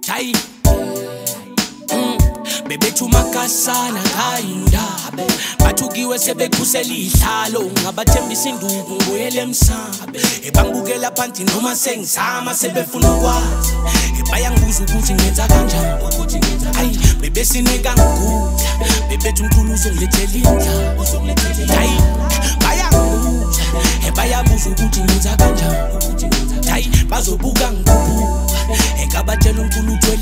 Chai Bebethu makasana kayinda bathukiwe sebekhusela ihlalo ngabathembisa induku ngibuyele emsabe ebangibukela phansi noma sengizama sebefuna ukwazi bayangibuza ukuthi ngenza kanjani hayi bebesinika ngikudla bebethu umkhulu uzongilethela indla hayi bayangibuza bayabuza ukuthi ngenza kanjani hayi bazobuka ngikubuka engabatshela umkhulu uthwele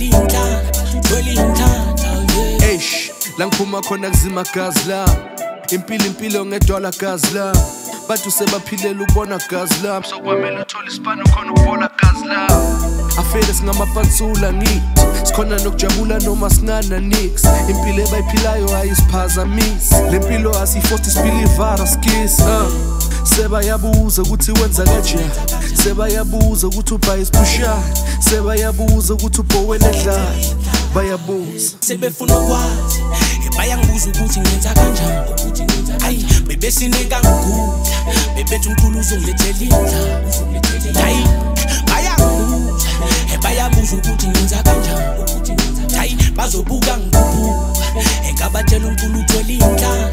indla Eish, la ngiphuma khona kuzima gazi la impilo ngedollar gazi la bathu sebaphilela ukubona gazi la sokwamela uthola isipano khona ukubona gazi la afele singamapansula ngithi sikhona nokujabula noma sinana nix impilo ebayiphilayo ayisiphazamisi lempilo asiforce isipilivara skis sebayabuza ukuthi wenza kanjani sebayabuza ukuthi ubhayi isipushana sebayabuza ukuthi ubhowena edlala bayabuza sebefuna ukwazi bayangibuza ukuthi ngenza kanjani hayi bebesinika ngikudla bebethu umkhulu uzongilethela indla hayi bayangibuza bayabuza ukuthi ngenza kanjani hayi bazobuka ngikubuka engabatshela umkhulu uthwele indla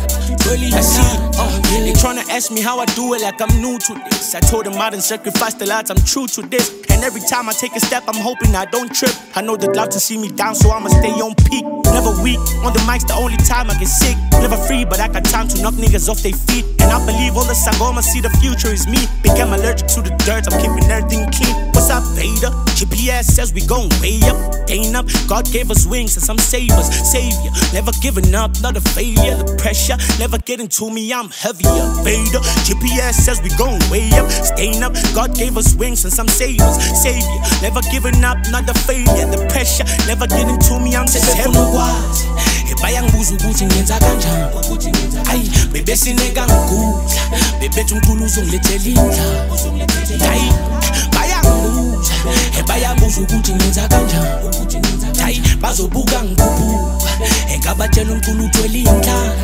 They tryna ask me how I do it like I'm new to this. I told them I done sacrificed a lot, I'm true to this. And every time I take a step, I'm hoping I don't trip. I know they'd love to see me down, so I'ma stay on peak. Never weak, on the mic's the only time I get sick. Never free, but I got time to knock niggas off their feet. And I believe all the Sangoma see the future is me. Became allergic to the dirt, I'm keeping everything clean. What's up, Vader? GPS says we gon' way up, gain up. God gave us wings and some savers, savior. Never giving up, not a failure. The pressure never getting to me, I'm heavier. Vader, GPS says we gon' way up, staying up. God gave us wings and some savers, savior. Never giving up, not a failure. The pressure never getting to me, I'm just heavier. Bayangibuza ukuthi ngenza kanjani hayi bebesinika ngikudla bebethu umkhulu uzongilethela indla hayi bayangibuza bayabuza ukuthi ngenza kanjani hayi bazobuka ngikubuka engabatshela umkhulu uthwele indla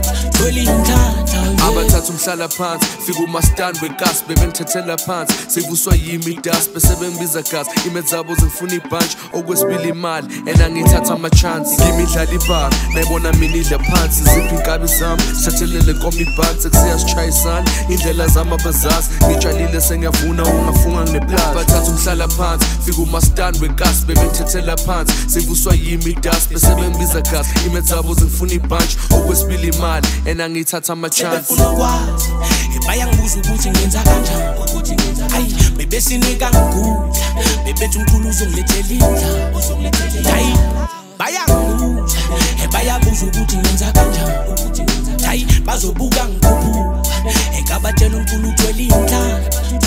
abathatha umhlala phansi fika umastand wegas bebengithethela phansi sivuswa yimi das bese bengibiza gas imedzabo zifuna ibunch okwesibili imali enangithatha ama chance kimi idlala ibhaka nayibona mina idla phansi ziphi inkabi zami sithathelele nkomo ibhaki sekusiya sichayisana indlela zami abazazi ngitshalile sengiyavuna ungafunga ngeplaza abathatha umhlala phansi fika umastand wegas bebengithethela phansi sivuswa yimi das bese bengibiza gas imedzabo zifuna ibunch okwesibili imali enangithatha ama chance bayangibuza ukuthi ngenza kanjani hayi bebesinika ngikudla bebethu umkhulu uzongilethela indla hayi bayangibuza bayabuza ukuthi ngenza kanjani hayi bazobuka ngikubuka engabatshela umkhulu uthwele indla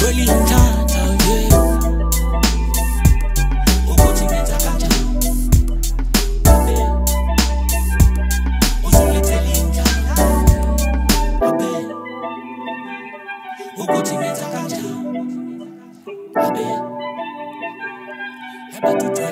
ukuthi ngenza kanjani ukuthi ngenza kanjani